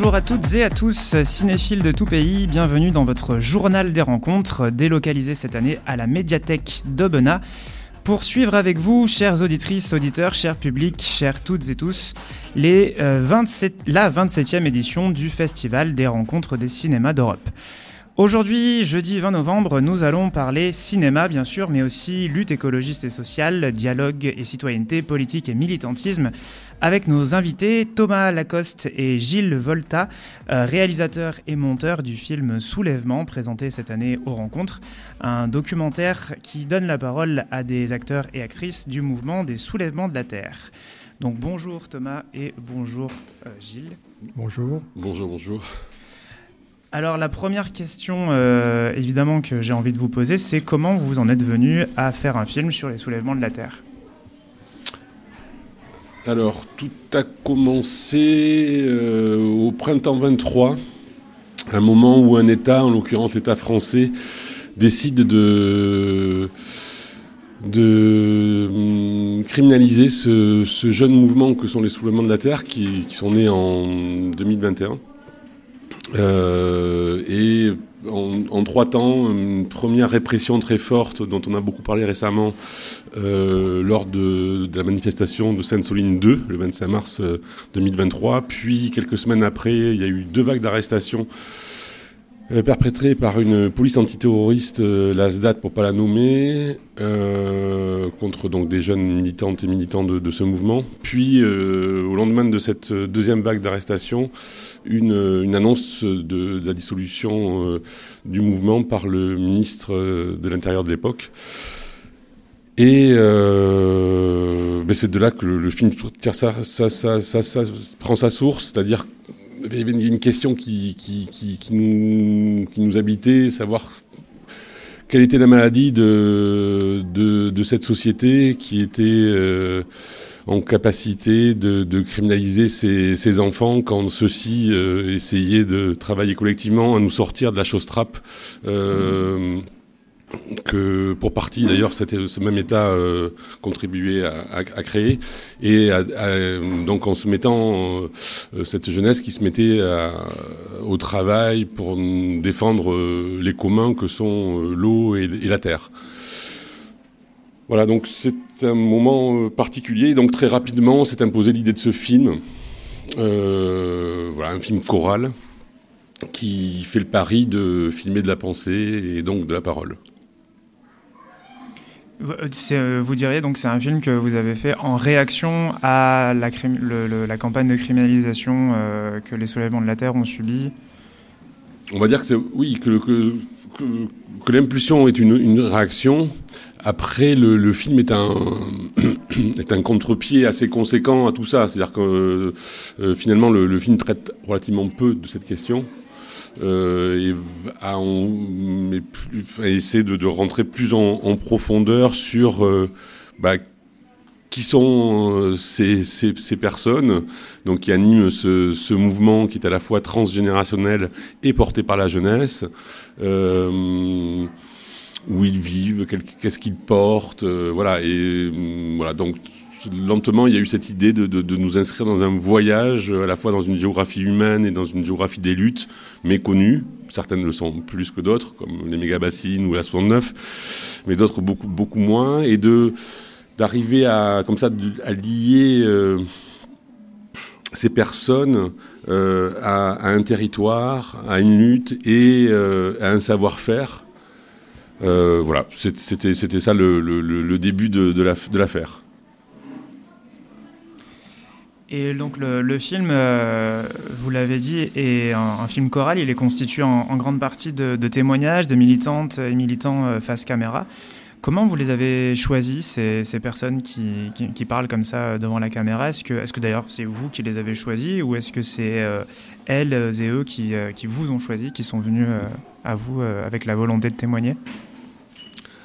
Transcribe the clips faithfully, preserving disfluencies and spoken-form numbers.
Bonjour à toutes et à tous, cinéphiles de tout pays, bienvenue dans votre journal des rencontres, délocalisé cette année à la médiathèque d'Aubenas. Pour suivre avec vous, chères auditrices, auditeurs, chers publics, chers toutes et tous, les, euh, vingt-sept, la vingt-septième édition du Festival des rencontres des cinémas d'Europe. Aujourd'hui, jeudi vingt novembre, nous allons parler cinéma, bien sûr, mais aussi lutte écologiste et sociale, dialogue et citoyenneté, politique et militantisme, avec nos invités Thomas Lacoste et Gilles Volta, euh, réalisateurs et monteurs du film Soulèvement, présenté cette année aux rencontres, un documentaire qui donne la parole à des acteurs et actrices du mouvement des soulèvements de la Terre. Donc bonjour Thomas et bonjour euh, Gilles. Bonjour. Bonjour, bonjour. Alors la première question euh, évidemment que j'ai envie de vous poser, c'est comment vous en êtes venu à faire un film sur les soulèvements de la Terre ? Alors tout a commencé euh, au printemps vingt-trois, un moment où un État, en l'occurrence l'État français, décide de, de hum, criminaliser ce, ce jeune mouvement que sont les soulèvements de la Terre qui, qui sont nés en deux mille vingt et un. Euh, et en, en trois temps, une première répression très forte dont on a beaucoup parlé récemment euh, lors de, de la manifestation de Sainte-Soline deux, le vingt-cinq mars deux mille vingt-trois. Puis quelques semaines après, il y a eu deux vagues d'arrestations euh, perpétrées par une police antiterroriste, euh, la S D A T pour pas la nommer, euh, contre donc des jeunes militantes et militants de, de ce mouvement. Puis euh, au lendemain de cette deuxième vague d'arrestations, Une, une annonce de, de la dissolution euh, du mouvement par le ministre euh, de l'Intérieur de l'époque. Et euh, ben c'est de là que le, le film tire sa, sa, sa, sa, sa, prend sa source, c'est-à-dire qu'il y avait une question qui, qui, qui, qui, nous, qui nous habitait, savoir quelle était la maladie de, de, de cette société qui était euh, en capacité de, de criminaliser ses, ses enfants quand ceux-ci euh, essayaient de travailler collectivement à nous sortir de la chausse-trappe euh, que pour partie d'ailleurs c'était ce même État euh, contribuait à, à, à créer et à, à, donc en se mettant euh, cette jeunesse qui se mettait à, au travail pour défendre euh, les communs que sont euh, l'eau et, et la terre. Voilà, donc c'est un moment particulier. Donc très rapidement, s'est imposée l'idée de ce film. Euh, voilà, un film choral qui fait le pari de filmer de la pensée et donc de la parole. C'est, vous diriez donc c'est un film que vous avez fait en réaction à la, crim- le, le, la campagne de criminalisation euh, que les soulèvements de la Terre ont subie. On va dire que c'est oui que que, que, que l'impulsion est une, une réaction. Après, le, le film est un est un contre-pied assez conséquent à tout ça. C'est-à-dire que euh, finalement le, le film traite relativement peu de cette question. Euh, et à, on, mais plus, à essayer de, de rentrer plus en, en profondeur sur euh, bah, qui sont euh, ces, ces, ces personnes donc, qui animent ce, ce mouvement qui est à la fois transgénérationnel et porté par la jeunesse, euh, où ils vivent, qu'est-ce qu'ils portent, euh, voilà. Et euh, voilà, donc lentement, il y a eu cette idée de, de, de nous inscrire dans un voyage, à la fois dans une géographie humaine et dans une géographie des luttes méconnues. Certaines le sont plus que d'autres, comme les méga-bassines ou la soixante-neuf, mais d'autres beaucoup, beaucoup moins. Et de, d'arriver à, comme ça, à lier euh, ces personnes euh, à, à un territoire, à une lutte et euh, à un savoir-faire. Euh, voilà, c'était, c'était ça le, le, le début de, de, la, de l'affaire. Et donc le, le film, euh, vous l'avez dit, est un, un film choral. Il est constitué en, en grande partie de, de témoignages de militantes et militants euh, face caméra. Comment vous les avez choisis, ces, ces personnes qui, qui, qui parlent comme ça devant la caméra ? Est-ce que, est-ce que d'ailleurs c'est vous qui les avez choisis ou est-ce que c'est euh, elles et eux qui, euh, qui vous ont choisis, qui sont venus euh, à vous euh, avec la volonté de témoigner ?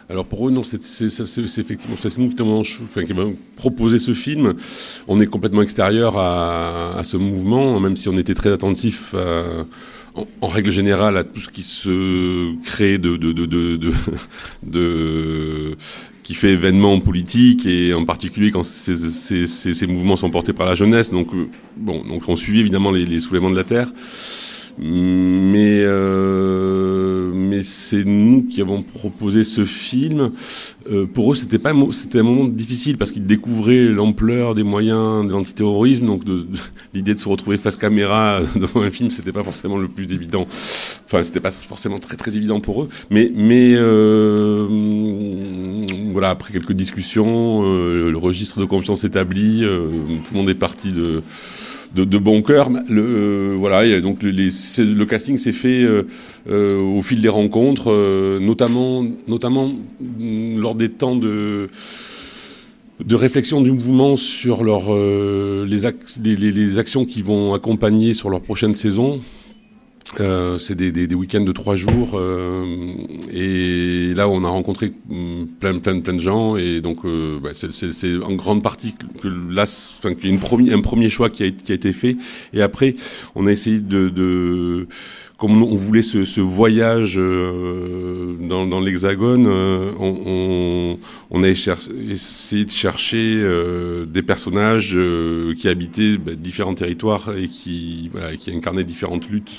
Alors pour eux, non, c'est, c'est, c'est, c'est effectivement, c'est nous qui avons, enfin, qui avons proposé ce film. On est complètement extérieur à, à ce mouvement, même si on était très attentif à, en, en règle générale à tout ce qui se crée de, de, de, de, de, de qui fait événement politique, et en particulier quand ces, ces, ces, ces mouvements sont portés par la jeunesse. Donc euh, bon, donc on suivit évidemment les, les soulèvements de la terre. Mais euh, mais c'est nous qui avons proposé ce film. Euh, pour eux, c'était pas c'était un moment difficile parce qu'ils découvraient l'ampleur des moyens de l'antiterrorisme. Donc de, de, l'idée de se retrouver face caméra devant un film, c'était pas forcément le plus évident. Enfin, c'était pas forcément très très évident pour eux. Mais mais euh, voilà, après quelques discussions, euh, le registre de confiance établi, euh, tout le monde est parti de De, de bon cœur. Le, euh, voilà, et donc les, les, le casting s'est fait euh, euh, au fil des rencontres, euh, notamment, notamment lors des temps de, de réflexion du mouvement sur leur, euh, les, ac- les, les, les actions qui vont accompagner sur leur prochaine saison. Euh, c'est des, des, des week-ends de trois jours, euh, et là on a rencontré plein plein plein de gens, et donc euh, bah, c'est, c'est, c'est en grande partie que là, enfin qu'il y a une première, un premier choix qui a, qui a été fait, et après on a essayé de, de comme on voulait ce, ce voyage euh, dans, dans l'Hexagone, euh, on, on, on a essayé de chercher euh, des personnages euh, qui habitaient bah, différents territoires et qui voilà, qui incarnaient différentes luttes.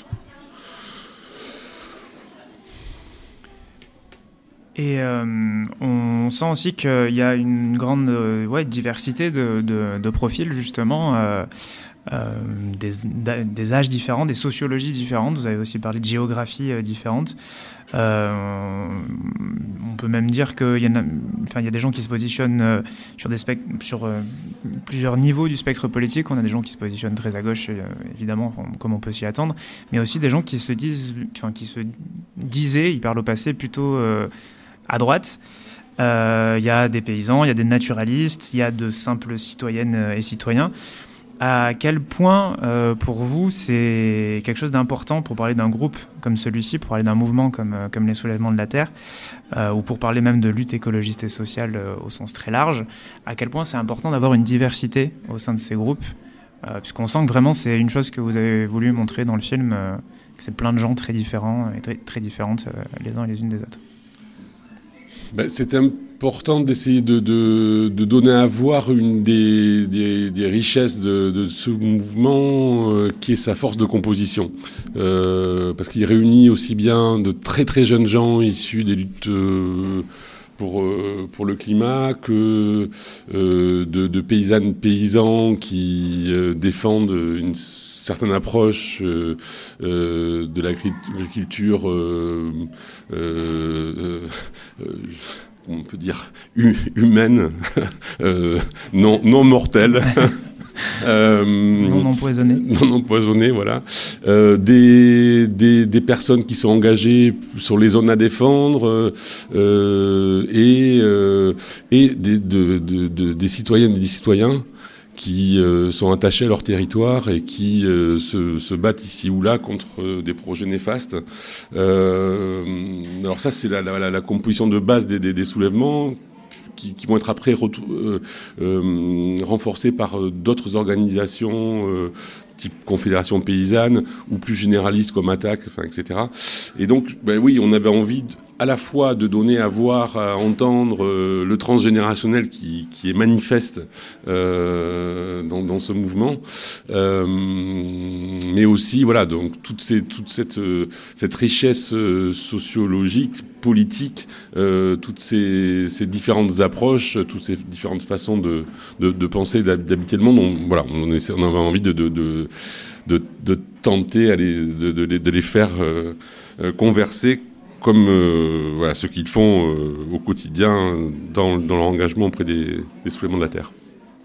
Et euh, on sent aussi qu'il y a une grande euh, ouais, diversité de, de, de profils, justement, euh, euh, des, des âges différents, des sociologies différentes. Vous avez aussi parlé de géographie euh, différentes. Euh, on peut même dire qu'il y en a, enfin, il y a des gens qui se positionnent euh, sur, des spect- sur euh, plusieurs niveaux du spectre politique. On a des gens qui se positionnent très à gauche, euh, évidemment, comme on peut s'y attendre, mais aussi des gens qui se disent, enfin, qui se disaient, ils parlent au passé, plutôt euh, à droite. Il euh, y a des paysans, il y a des naturalistes, il y a de simples citoyennes et citoyens. À quel point, euh, pour vous, c'est quelque chose d'important pour parler d'un groupe comme celui-ci, pour parler d'un mouvement comme, comme les soulèvements de la Terre, euh, ou pour parler même de lutte écologiste et sociale euh, au sens très large, à quel point c'est important d'avoir une diversité au sein de ces groupes, euh, puisqu'on sent que vraiment c'est une chose que vous avez voulu montrer dans le film, euh, que c'est plein de gens très différents et très, très différentes euh, les uns et les unes des autres. Ben, c'est important d'essayer de, de, de donner à voir une des, des, des richesses de, de ce mouvement, euh, qui est sa force de composition. Euh, parce qu'il réunit aussi bien de très très jeunes gens issus des luttes euh, pour, euh, pour le climat que euh, de, de paysannes, paysans qui euh, défendent une certaines approches euh, euh, de l'agriculture, euh, euh, euh, on peut dire humaine, euh, non, non mortelle. Euh, non empoisonné. Non empoisonné, voilà. Euh, des, des, des personnes qui sont engagées sur les zones à défendre, euh, et, euh, et des, de, de, de, des citoyennes et des citoyens qui euh, sont attachés à leur territoire et qui euh, se, se battent ici ou là contre euh, des projets néfastes. Euh, alors ça, c'est la, la, la composition de base des, des, des soulèvements, qui, qui vont être après retour, euh, euh, renforcés par euh, d'autres organisations, euh, type confédération paysanne, ou plus généralistes comme Attaque, enfin, et cetera. Et donc, ben oui, on avait envie de, à la fois de donner à voir, à entendre euh, le transgénérationnel qui, qui est manifeste euh, dans, dans ce mouvement, euh, mais aussi, voilà, donc toute, ces, toute cette, euh, cette richesse euh, sociologique, politique, euh, toutes ces, ces différentes approches, toutes ces différentes façons de, de, de penser, d'habiter le monde. On, voilà, on, essaie, on avait envie de, de, de, de, de tenter à les, de, de, de les faire euh, euh, converser comme euh, voilà, ce qu'ils font euh, au quotidien dans, dans leur engagement auprès des, des soulèvements de la Terre.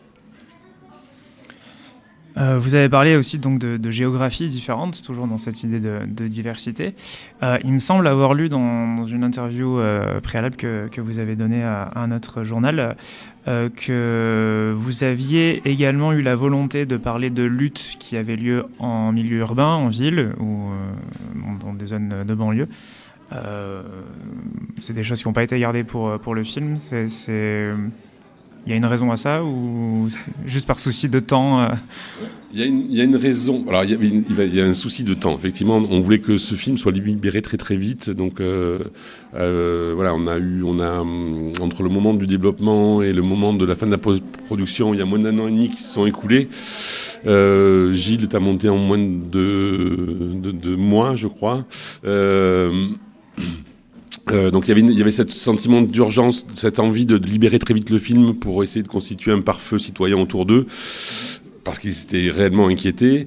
Euh, vous avez parlé aussi donc de, de géographies différentes, toujours dans cette idée de, de diversité. Euh, il me semble avoir lu dans, dans une interview euh, préalable que, que vous avez donnée à, à un autre journal euh, que vous aviez également eu la volonté de parler de luttes qui avaient lieu en milieu urbain, en ville ou euh, dans des zones de banlieue, euh, c'est des choses qui n'ont pas été gardées pour, pour le film. C'est, c'est... Il y a une raison à ça ou c'est juste par souci de temps euh... il, y a une, il y a une raison. Alors, il y, a une, il y a un souci de temps. Effectivement, on voulait que ce film soit libéré très très vite. Donc, euh, euh, voilà, on a eu, on a entre le moment du développement et le moment de la fin de la post-production, il y a moins d'un an et demi qui se sont écoulés. Euh, Gilles est à monter en moins de deux de, de mois, je crois. Euh, Euh, donc il y avait il y avait ce sentiment d'urgence, cette envie de, de libérer très vite le film pour essayer de constituer un pare-feu citoyen autour d'eux, parce qu'ils étaient réellement inquiétés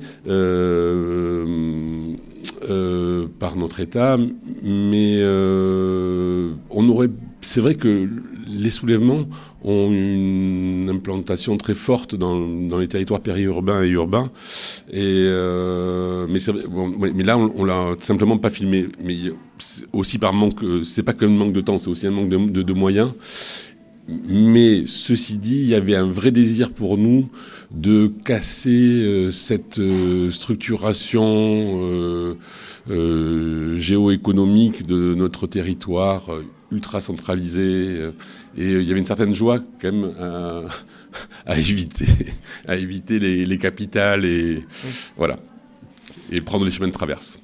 euh, euh, par notre état. Mais euh, on aurait, c'est vrai que les soulèvements ont une implantation très forte dans, dans les territoires périurbains et urbains. Et euh, mais, c'est, bon, mais là, on, on l'a simplement pas filmé. Mais aussi par manque, c'est pas qu'un manque de temps, c'est aussi un manque de, de, de moyens. Mais ceci dit, il y avait un vrai désir pour nous de casser euh, cette euh, structuration euh, euh, géoéconomique de notre territoire euh, ultra centralisé. Euh, et il y avait une certaine joie quand même à, à éviter, à éviter les, les capitales et oui. Voilà, et prendre les chemins de traverse.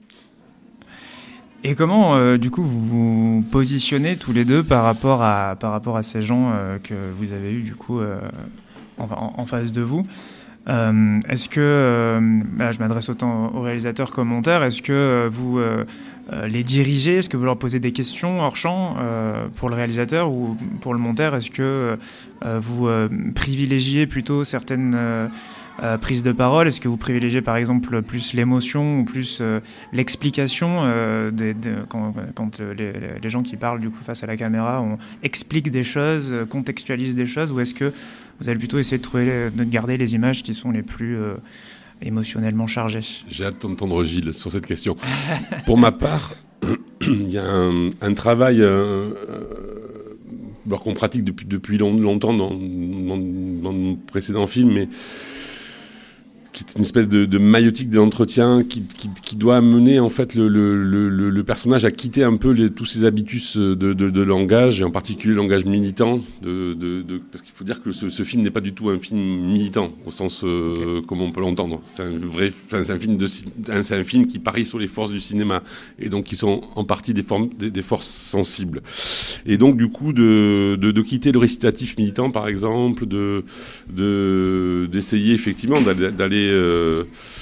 Et comment, euh, du coup, vous vous positionnez tous les deux par rapport à, par rapport à ces gens euh, que vous avez eus, du coup, euh, en, en, en face de vous euh, Est-ce que, euh, là, je m'adresse autant aux réalisateurs qu'aux monteurs, est-ce que euh, vous euh, les dirigez? Est-ce que vous leur posez des questions hors champ euh, pour le réalisateur ou pour le monteur? Est-ce que euh, vous euh, privilégiez plutôt certaines... Euh, Euh, prise de parole? Est-ce que vous privilégiez par exemple plus l'émotion ou plus euh, l'explication euh, des, des, quand, quand les, les gens qui parlent du coup face à la caméra on explique des choses, contextualise des choses, ou est-ce que vous allez plutôt essayer de, trouver, de garder les images qui sont les plus euh, émotionnellement chargées? J'ai hâte d'entendre Gilles sur cette question. Pour ma part, il y a un, un travail euh, euh, qu'on pratique depuis, depuis long, longtemps dans, dans, dans mon précédent film, mais qui est une espèce de, de maïotique de l'entretien qui, qui, qui doit amener en fait le, le, le, le personnage à quitter un peu les, tous ses habitus de, de, de langage, et en particulier le langage militant, de, de, de, parce qu'il faut dire que ce, ce film n'est pas du tout un film militant au sens euh, okay. comme on peut l'entendre. C'est un vrai, c'est un film de, c'est un film qui parie sur les forces du cinéma et donc qui sont en partie des, formes, des, des forces sensibles. Et donc du coup de, de, de quitter le récitatif militant par exemple, de, de d'essayer effectivement d'aller, d'aller Euh,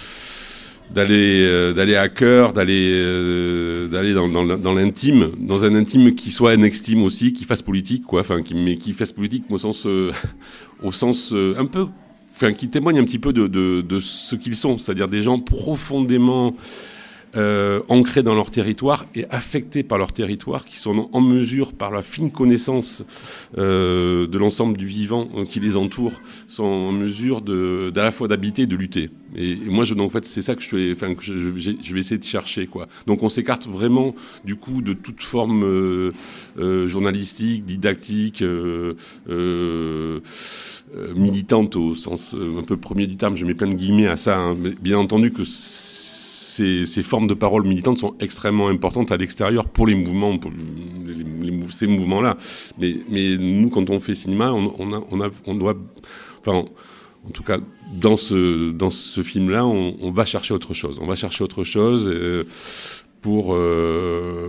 d'aller euh, d'aller à cœur, d'aller euh, d'aller dans, dans dans l'intime, dans un intime qui soit un extime aussi, qui fasse politique quoi, enfin qui mais qui fasse politique au sens euh, au sens euh, un peu, enfin qui témoigne un petit peu de de de ce qu'ils sont, c'est-à-dire des gens profondément Euh, ancrés dans leur territoire et affectés par leur territoire, qui sont en mesure, par la fine connaissance euh, de l'ensemble du vivant euh, qui les entoure, sont en mesure de, d'à la fois d'habiter et de lutter. Et, et moi, je, donc, en fait, c'est ça que, je, enfin, que je, je, je vais essayer de chercher, quoi. Donc, on s'écarte vraiment, du coup, de toute forme euh, euh, journalistique, didactique, euh, euh, euh, militante au sens euh, un peu premier du terme. Je mets plein de guillemets à ça, hein, mais bien entendu que Ces, ces formes de parole militantes sont extrêmement importantes à l'extérieur pour les mouvements, pour les, les, ces mouvements-là. Mais, mais nous, quand on fait cinéma, on, on, a, on, a, on doit... Enfin, en tout cas, dans ce, dans ce film-là, on, on va chercher autre chose. On va chercher autre chose euh, pour... Euh,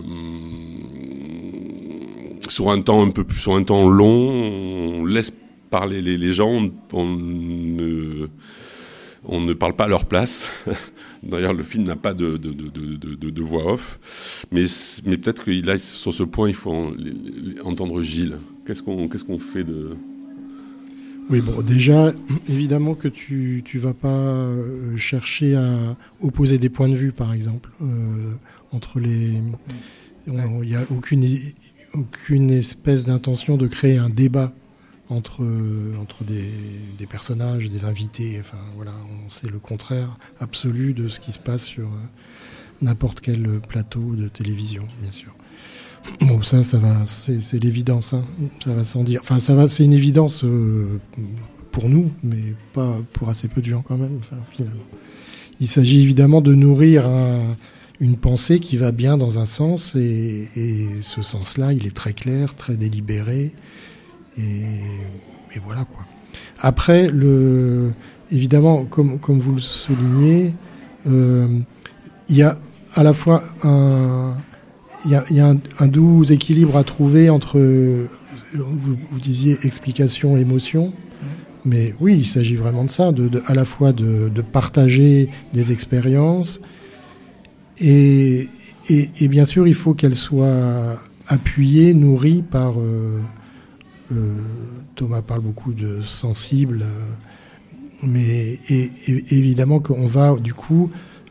sur un temps un peu plus... Sur un temps long, on laisse parler les, les gens, on ne, on ne parle pas à leur place. D'ailleurs, le film n'a pas de, de, de, de, de, de voix off, mais, mais peut-être qu'il a, sur ce point, il faut en, les, entendre Gilles. Qu'est-ce qu'on, qu'est-ce qu'on fait de... Oui, bon, déjà, évidemment que tu tu vas pas chercher à opposer des points de vue, par exemple, euh, entre les... Il n'y a aucune, aucune espèce d'intention de créer un débat entre entre des, des personnages, des invités. Enfin voilà, on sait le contraire absolu de ce qui se passe sur n'importe quel plateau de télévision, bien sûr. Bon, ça, ça va, c'est, c'est l'évidence, hein. Ça va sans dire. Enfin, ça va, c'est une évidence euh, pour nous, mais pas pour assez peu de gens quand même. Enfin, finalement, il s'agit évidemment de nourrir un, une pensée qui va bien dans un sens, et, et ce sens-là, il est très clair, très délibéré, et, et voilà quoi. Après, le, évidemment, comme, comme vous le soulignez, euh, il y a à la fois un, il y a, il y a un, un doux équilibre à trouver entre, vous, vous disiez explication, émotion, mais oui, il s'agit vraiment de ça, de, de, à la fois de, de partager des expériences, et, et, et bien sûr, il faut qu'elles soient appuyées, nourries par... Euh, euh, Thomas parle beaucoup de sensible, euh, mais et, et, évidemment qu'on va, du coup,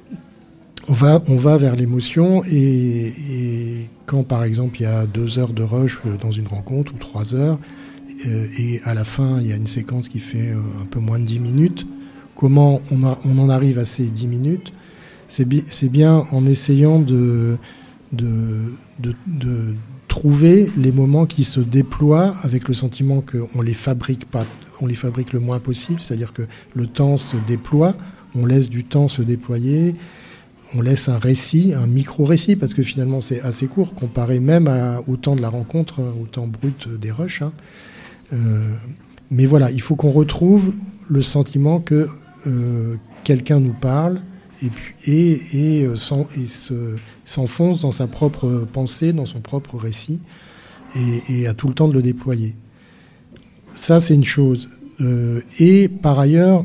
on va, on va vers l'émotion, et, et quand, par exemple, il y a deux heures de rush dans une rencontre, ou trois heures, euh, et à la fin, il y a une séquence qui fait euh, un peu moins de dix minutes, comment on, a, on en arrive à ces dix minutes? C'est, bi- c'est bien en essayant de, de, de, de trouver les moments qui se déploient avec le sentiment qu'on les fabrique pas, on les fabrique le moins possible, c'est-à-dire que le temps se déploie, on laisse du temps se déployer, on laisse un récit, un micro-récit, parce que finalement c'est assez court, comparé même à, au temps de la rencontre, au temps brut des rushs. Hein. Euh, mais voilà, il faut qu'on retrouve le sentiment que euh, quelqu'un nous parle, et, puis, et, et, et, s'en, et se, s'enfonce dans sa propre pensée, dans son propre récit, et, et a tout le temps de le déployer. Ça, c'est une chose. Euh, et par ailleurs,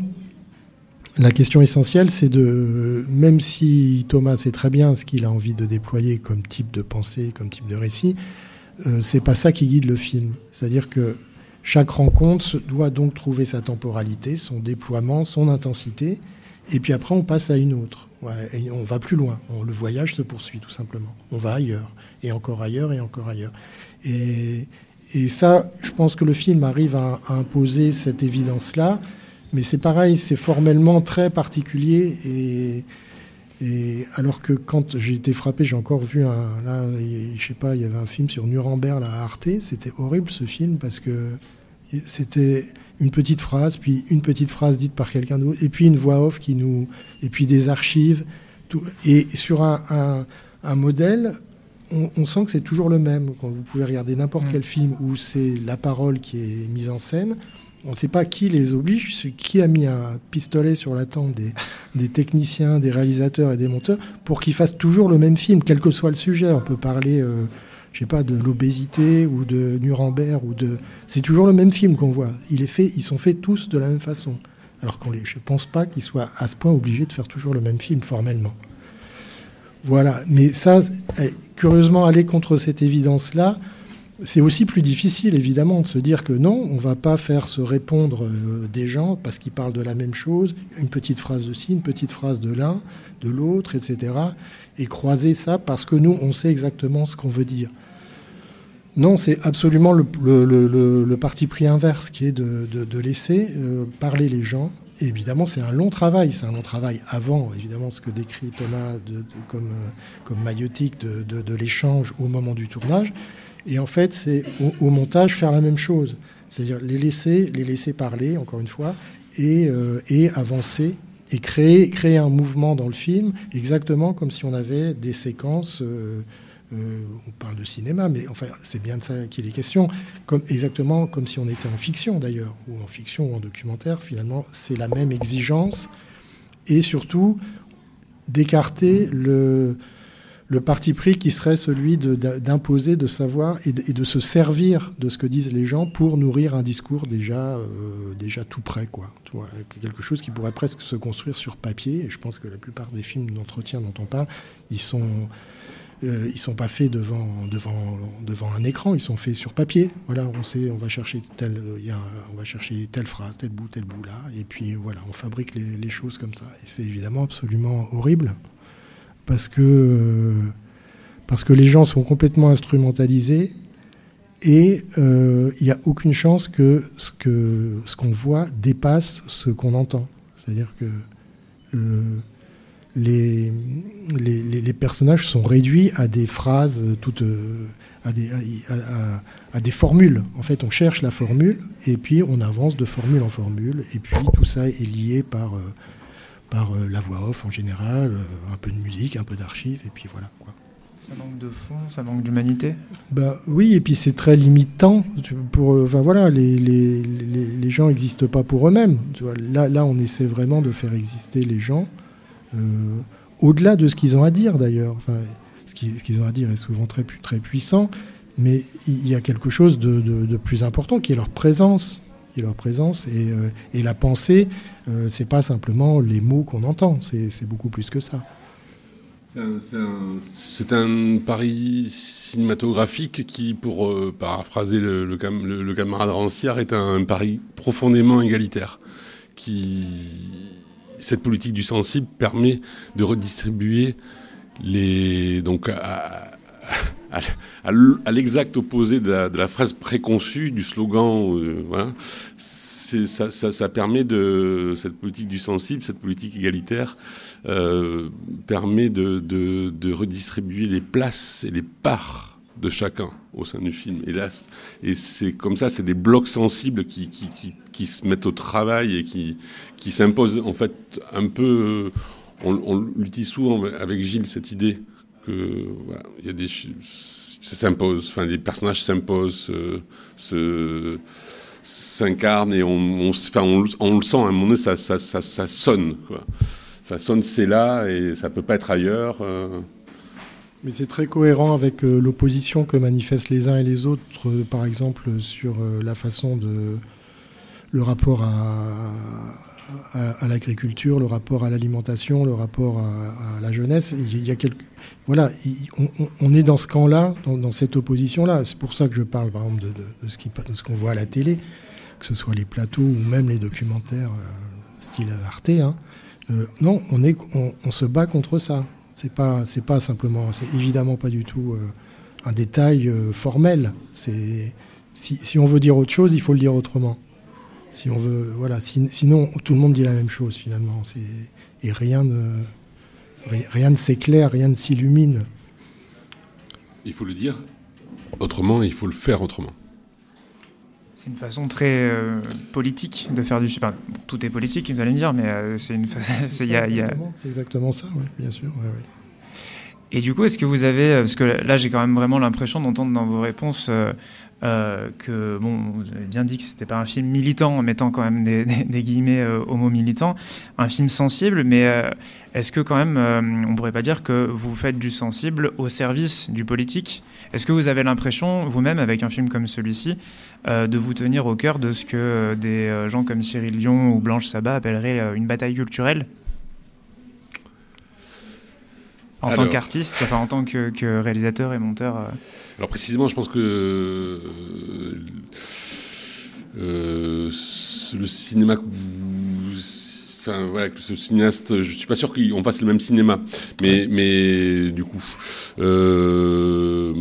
la question essentielle, c'est de, même si Thomas sait très bien ce qu'il a envie de déployer comme type de pensée, comme type de récit, euh, c'est pas ça qui guide le film. C'est-à-dire que chaque rencontre doit donc trouver sa temporalité, son déploiement, son intensité, et puis après on passe à une autre. Ouais, et on va plus loin. On, le voyage se poursuit tout simplement. On va ailleurs, et encore ailleurs, et encore ailleurs. Et, et ça, je pense que le film arrive à, à imposer cette évidence-là, mais c'est pareil, c'est formellement très particulier. Et, et alors que quand j'ai été frappé, j'ai encore vu un, là, je sais pas, il y avait un film sur Nuremberg là, à Arte. C'était horrible ce film parce que c'était une petite phrase, puis une petite phrase dite par quelqu'un d'autre, et puis une voix off qui nous, et puis des archives, tout, et sur un, un, un modèle, on, on sent que c'est toujours le même. Quand vous pouvez regarder n'importe mmh. quel film où c'est la parole qui est mise en scène, on ne sait pas qui les oblige, qui a mis un pistolet sur la tempe des, des techniciens, des réalisateurs et des monteurs pour qu'ils fassent toujours le même film, quel que soit le sujet. On peut parler... Euh, je sais pas, de l'obésité ou de Nuremberg ou de... C'est toujours le même film qu'on voit. Il est fait, ils sont faits tous de la même façon. Alors qu'on les, je pense pas qu'ils soient à ce point obligés de faire toujours le même film formellement. Voilà. Mais ça, curieusement, aller contre cette évidence-là, c'est aussi plus difficile, évidemment, de se dire que non, on va pas faire se répondre euh, des gens parce qu'ils parlent de la même chose, une petite phrase de ci, une petite phrase de l'un, de l'autre, et cetera. Et croiser ça parce que nous, on sait exactement ce qu'on veut dire. Non, c'est absolument le, le, le, le parti pris inverse qui est de, de, de laisser euh, parler les gens. Et évidemment, c'est un long travail. C'est un long travail avant, évidemment, ce que décrit Thomas de, de, comme, euh, comme maïeutique de, de, de l'échange au moment du tournage. Et en fait, c'est au, au montage faire la même chose. C'est-à-dire les laisser, les laisser parler, encore une fois, et, euh, et avancer. Et créer, créer un mouvement dans le film, exactement comme si on avait des séquences, euh, euh, on parle de cinéma, mais enfin c'est bien de ça qu'il est question, comme, exactement comme si on était en fiction d'ailleurs, ou en fiction ou en documentaire, finalement c'est la même exigence, et surtout d'écarter le, le parti pris qui serait celui de, d'imposer, de savoir et de, et de se servir de ce que disent les gens pour nourrir un discours déjà, euh, déjà tout prêt, quoi. Tu vois, quelque chose qui pourrait presque se construire sur papier. Et je pense que la plupart des films d'entretien dont on parle, ils sont, euh, ils sont pas faits devant, devant, devant un écran, ils sont faits sur papier. Voilà, on sait, on va chercher telle, euh, y a un, on va chercher telle phrase, tel bout, tel bout là, et puis voilà, on fabrique les, les choses comme ça. Et c'est évidemment absolument horrible. Parce que, euh, parce que les gens sont complètement instrumentalisés et il euh, n'y a aucune chance que ce, que ce qu'on voit dépasse ce qu'on entend. C'est-à-dire que euh, les, les, les personnages sont réduits à des phrases, toutes, à, des, à, à, à des formules. En fait, on cherche la formule et puis on avance de formule en formule. Et puis tout ça est lié par... Euh, par euh, la voix off en général, euh, un peu de musique, un peu d'archives, et puis voilà, quoi. Ça manque de fond, ça manque d'humanité. Bah, oui, et puis c'est très limitant. Pour, euh, enfin, voilà, les, les, les, les gens n'existent pas pour eux-mêmes. Tu vois, là, là, on essaie vraiment de faire exister les gens, euh, au-delà de ce qu'ils ont à dire d'ailleurs. Enfin, ce qu'ils, ce qu'ils ont à dire est souvent très, très puissant, mais il y a quelque chose de, de, de plus important qui est leur présence. Qui est leur présence et, euh, et la pensée, euh, c'est pas simplement les mots qu'on entend, c'est, c'est beaucoup plus que ça. C'est un, c'est, un, c'est un pari cinématographique qui, pour euh, paraphraser le, le, cam, le, le camarade Rancière, est un, un pari profondément égalitaire. Qui, cette politique du sensible permet de redistribuer les, donc à, à, à, à l'exact opposé de la, de la phrase préconçue, du slogan, euh, voilà. C'est, ça, ça, ça permet de, cette politique du sensible, cette politique égalitaire, euh, permet de, de, de redistribuer les places et les parts de chacun au sein du film. Et là, et c'est comme ça, c'est des blocs sensibles qui, qui, qui, qui se mettent au travail et qui, qui s'imposent en fait un peu. On, on l'utilise souvent avec Gilles, cette idée que voilà, il y a des, ça s'impose. Enfin, les personnages s'imposent, se, se s'incarne et on, on, enfin, on, on le sent à un moment donné, ça, ça, ça, ça sonne, quoi. Ça sonne, c'est là et ça peut pas être ailleurs. Euh. Mais c'est très cohérent avec euh, l'opposition que manifestent les uns et les autres, euh, par exemple sur euh, la façon de le rapport à, à, à l'agriculture, le rapport à l'alimentation, le rapport à, à la jeunesse. Il y a quelques, voilà, il, on, on est dans ce camp-là, dans, dans cette opposition-là. C'est pour ça que je parle, par exemple, de, de, de, ce, qui, de ce qu'on voit à la télé, que ce soit les plateaux ou même les documentaires euh, style Arte. Hein. Euh, non, on, est, on, on se bat contre ça. C'est pas, c'est pas simplement, c'est évidemment pas du tout euh, un détail euh, formel. C'est, si, si on veut dire autre chose, il faut le dire autrement. Si on veut, voilà. Si, sinon, tout le monde dit la même chose finalement. C'est, et rien ne, rien ne s'éclaire, rien ne s'illumine. Il faut le dire autrement, il faut le faire autrement. C'est une façon très euh, politique de faire du... Enfin, tout est politique, vous allez me dire, mais euh, c'est une façon... C'est, c'est, ça, y a, exactement, y a... c'est exactement ça, oui, bien sûr. Ouais, ouais. Et du coup, est-ce que vous avez... Parce que là, j'ai quand même vraiment l'impression d'entendre dans vos réponses euh, euh, que, bon, vous avez bien dit que c'était pas un film militant, en mettant quand même des, des, des guillemets euh, au mot militant, un film sensible, mais euh, est-ce que quand même, euh, on pourrait pas dire que vous faites du sensible au service du politique ? Est-ce que vous avez l'impression, vous-même, avec un film comme celui-ci, euh, de vous tenir au cœur de ce que euh, des euh, gens comme Cyril Dion ou Blanche Sabat appelleraient euh, une bataille culturelle ? En alors, tant qu'artiste, enfin en tant que, que réalisateur et monteur. Euh... Alors précisément, je pense que euh, le cinéma que vous, enfin voilà, que ce cinéaste, je suis pas sûr qu'on fasse le même cinéma, mais mais du coup, euh,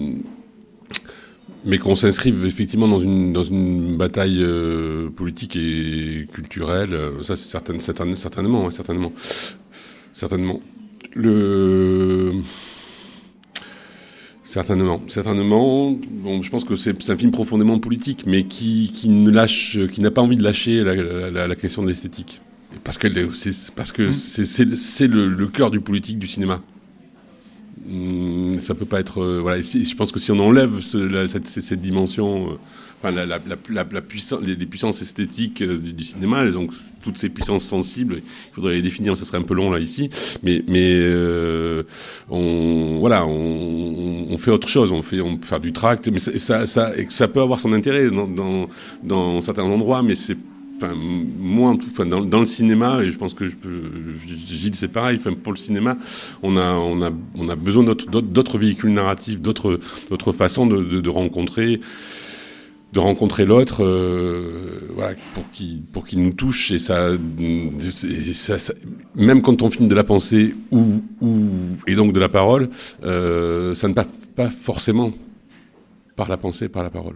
mais qu'on s'inscrive effectivement dans une dans une bataille euh, politique et culturelle, ça c'est certain, certain, certainement, certainement, certainement. Le... Certainement, certainement. Bon, je pense que c'est, c'est un film profondément politique, mais qui, qui ne lâche, qui n'a pas envie de lâcher la, la, la question de l'esthétique, parce que c'est parce que mmh. c'est, c'est, c'est le, le cœur du politique du cinéma. Mmh, ça peut pas être, euh, voilà. Et si, je pense que si on enlève ce, la, cette, cette dimension. Euh, Enfin, la, la, la, la puissance, les, les puissances esthétiques euh, du, du cinéma, donc toutes ces puissances sensibles, il faudrait les définir, ça serait un peu long là ici, mais mais euh, on voilà, on, on fait autre chose, on fait on peut faire du tract, mais ça ça ça, ça peut avoir son intérêt dans dans, dans certains endroits, mais c'est enfin moi en tout, enfin dans, dans le cinéma, et je pense que je peux, Gilles c'est pareil, enfin pour le cinéma, on a on a on a besoin d'autres d'autres, d'autres véhicules narratifs, d'autres d'autres façons de, de, de rencontrer. de rencontrer l'autre, euh, voilà, pour qu'il pour qu'il nous touche, et ça, et ça, ça, même quand on filme de la pensée ou ou et donc de la parole, euh, ça ne passe pas forcément par la pensée, par la parole.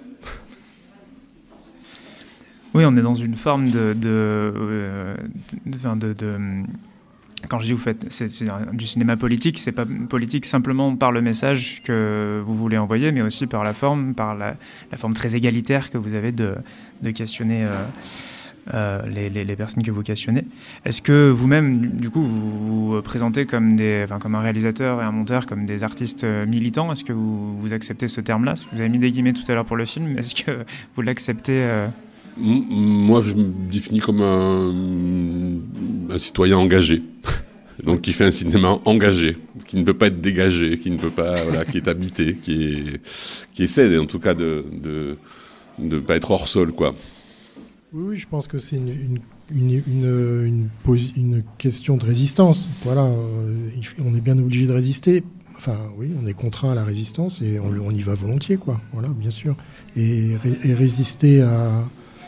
Oui, on est dans une forme de de euh, de, de, de, de quand je dis vous faites, c'est, c'est du cinéma politique, c'est pas politique simplement par le message que vous voulez envoyer, mais aussi par la forme, par la, la forme très égalitaire que vous avez de, de questionner euh, euh, les, les, les personnes que vous questionnez. Est-ce que vous-même, du coup, vous vous présentez comme, des, enfin, comme un réalisateur et un monteur, comme des artistes militants? Est-ce que vous, vous acceptez ce terme-là? Vous avez mis des guillemets tout à l'heure pour le film, mais est-ce que vous l'acceptez euh... Moi, je me définis comme un, un citoyen engagé. Donc, qui fait un cinéma engagé, qui ne peut pas être dégagé, qui ne peut pas, voilà, qui est habité, qui est, qui essaie, en tout cas, de, de, de pas être hors sol, quoi. Oui, oui, je pense que c'est une, une, une, une, une, pos- une question de résistance. Voilà, euh, on est bien obligé de résister. Enfin, oui, on est contraint à la résistance et on, on y va volontiers, quoi. Voilà, bien sûr. Et, et résister à,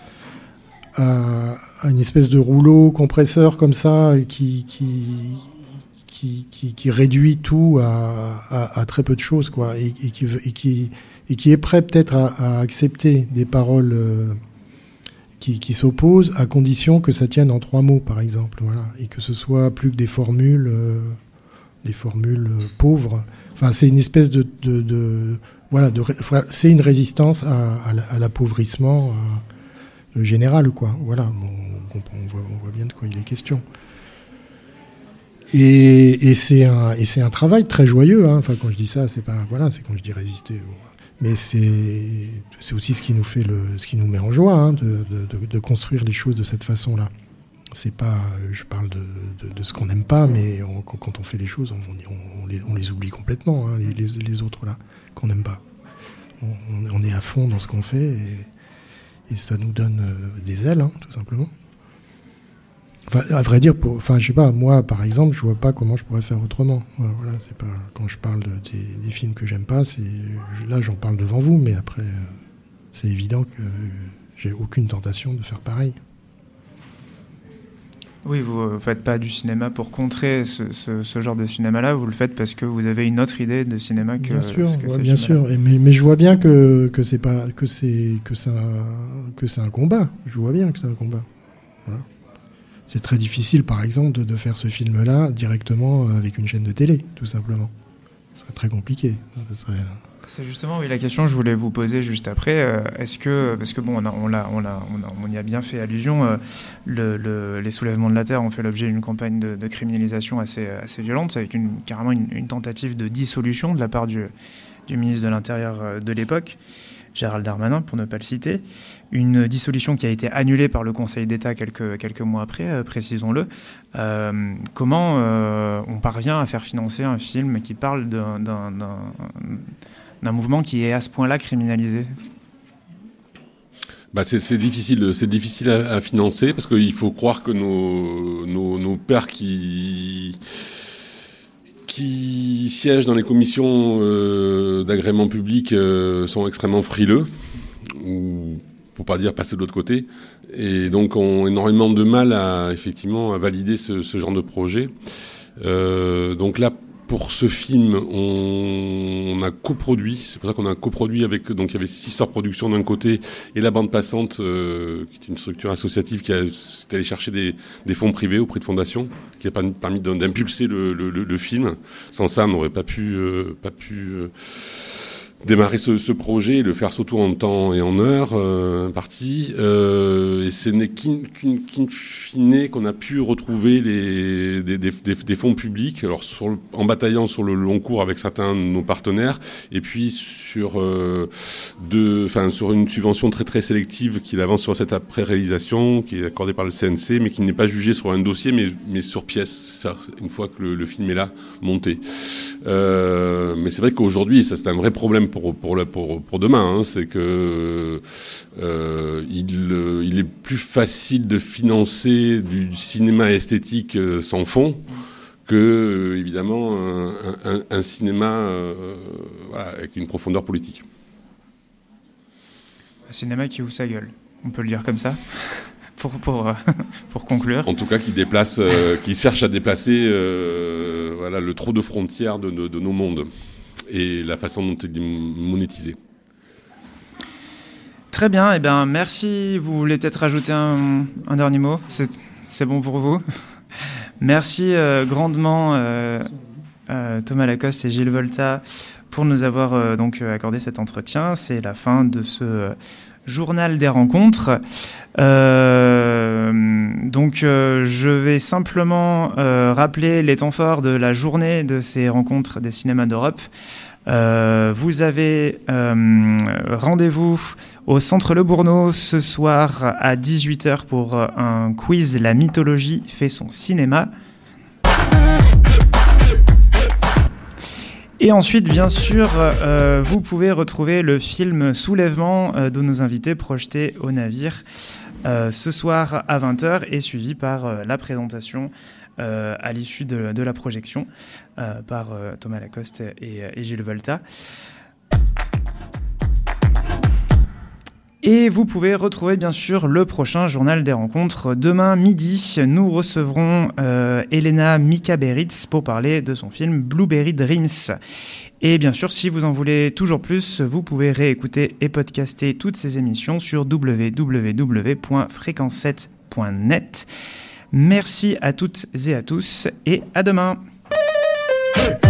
à, à une espèce de rouleau compresseur comme ça qui, qui, qui, qui, qui réduit tout à, à, à très peu de choses, quoi. Et, et, qui, et, qui, et qui est prêt peut-être à, à accepter des paroles euh, qui, qui s'opposent à condition que ça tienne en trois mots, par exemple. Voilà. Et que ce soit plus que des formules... Euh, des formules pauvres. Enfin, c'est une espèce de, de, de voilà, de, c'est une résistance à, à, à l'appauvrissement euh, général, quoi. Voilà, on, on, on, voit, on voit bien de quoi il est question. Et, et c'est un, et c'est un travail très joyeux. Hein. Enfin, quand je dis ça, c'est pas, voilà, c'est quand je dis résister. Bon. Mais c'est, c'est aussi ce qui nous fait le, ce qui nous met en joie, hein, de, de, de, de construire les choses de cette façon-là. C'est pas, je parle de, de, de ce qu'on n'aime pas, mais on, quand on fait les choses, on, on, on, les, on les oublie complètement, hein, les, les, les autres là, qu'on n'aime pas. On, on est à fond dans ce qu'on fait et, et ça nous donne des ailes, hein, tout simplement. Enfin, à vrai dire, pour, enfin, je sais pas, moi, par exemple, je vois pas comment je pourrais faire autrement. Voilà, c'est pas, quand je parle de, des, des films que j'aime pas, c'est, là, j'en parle devant vous, mais après, c'est évident que j'ai aucune tentation de faire pareil. Oui, vous ne faites pas du cinéma pour contrer ce, ce, ce genre de cinéma-là, vous le faites parce que vous avez une autre idée de cinéma que, bien sûr, que ouais, bien sûr. Et mais, mais je vois bien que, que c'est pas que c'est que c'est un, que c'est un combat. Je vois bien que c'est un combat. Voilà. C'est très difficile, par exemple, de, de faire ce film-là directement avec une chaîne de télé, tout simplement. Ce serait très compliqué. Ça serait... C'est justement oui, la question que je voulais vous poser juste après. Euh, est-ce que, parce que bon, on, a, on, l'a, on, l'a, on, a, on y a bien fait allusion, euh, le, le, les soulèvements de la Terre ont fait l'objet d'une campagne de, de criminalisation assez, assez violente, avec une, carrément une, une tentative de dissolution de la part du, du ministre de l'Intérieur de l'époque, Gérald Darmanin, pour ne pas le citer. Une dissolution qui a été annulée par le Conseil d'État quelques, quelques mois après, euh, précisons-le. Euh, comment euh, on parvient à faire financer un film qui parle d'un... d'un, d'un d'un mouvement qui est à ce point-là criminalisé? Bah c'est, c'est difficile, c'est difficile à, à financer parce qu'il faut croire que nos, nos, nos pairs qui, qui siègent dans les commissions euh, d'agrément public euh, sont extrêmement frileux, ou pour pas dire passer de l'autre côté, et donc ont énormément de mal à effectivement à valider ce, ce genre de projet. Euh, donc là, pour ce film, on, on a coproduit. C'est pour ça qu'on a coproduit avec. Donc, il y avait Sister Productions d'un côté et la Bande Passante, euh, qui est une structure associative qui a est allée chercher des, des fonds privés auprès de fondations, qui a permis d'impulser le, le, le, le film. Sans ça, on n'aurait pas pu, euh, pas pu euh, démarrer ce, ce projet et le faire surtout en temps et en heure euh, imparti. Euh, et ce n'est qu'in, qu'in, qu'in fine qu'on a pu retrouver les, des, des, des, des fonds publics, alors sur le, en bataillant sur le long cours avec certains de nos partenaires, et puis sur, euh, de, enfin, sur une subvention très très sélective qu'il avance sur cette après-réalisation, qui est accordée par le C N C, mais qui n'est pas jugée sur un dossier, mais, mais sur pièce, ça, une fois que le, le film est là, monté. Euh, mais c'est vrai qu'aujourd'hui, ça c'est un vrai problème pour pour le, pour pour demain, hein, c'est que euh, il euh, il est plus facile de financer du cinéma esthétique euh, sans fond que euh, évidemment un, un, un cinéma euh, voilà, avec une profondeur politique. Un cinéma qui ouvre sa gueule, on peut le dire comme ça. Pour, pour, pour conclure. En tout cas, qui déplace, euh, qui cherche à déplacer euh, voilà, le trop de frontières de, de, de nos mondes et la façon dont il est monétisé. Très bien, eh bien, merci. Vous voulez peut-être rajouter un, un dernier mot? C'est, c'est bon pour vous? Merci euh, grandement euh, euh, Thomas Lacoste et Gilles Volta pour nous avoir euh, donc accordé cet entretien. C'est la fin de ce... Euh, Journal des rencontres. Euh, donc euh, je vais simplement euh, rappeler les temps forts de la journée de ces rencontres des cinémas d'Europe. Euh, vous avez euh, rendez-vous au Centre Le Bourneau ce soir à dix-huit heures pour un quiz « La mythologie fait son cinéma ». Et ensuite, bien sûr, euh, vous pouvez retrouver le film Soulèvement euh, de nos invités projeté au navire euh, ce soir à vingt heures et suivi par euh, la présentation euh, à l'issue de, de la projection euh, par euh, Thomas Lacoste et, et Gilles Volta. Et vous pouvez retrouver bien sûr le prochain journal des rencontres. Demain midi, nous recevrons euh, Elena Mika-Beritz pour parler de son film Blueberry Dreams. Et bien sûr, si vous en voulez toujours plus, vous pouvez réécouter et podcaster toutes ces émissions sur w w w point fréquence sept point net. Merci à toutes et à tous et à demain. Hey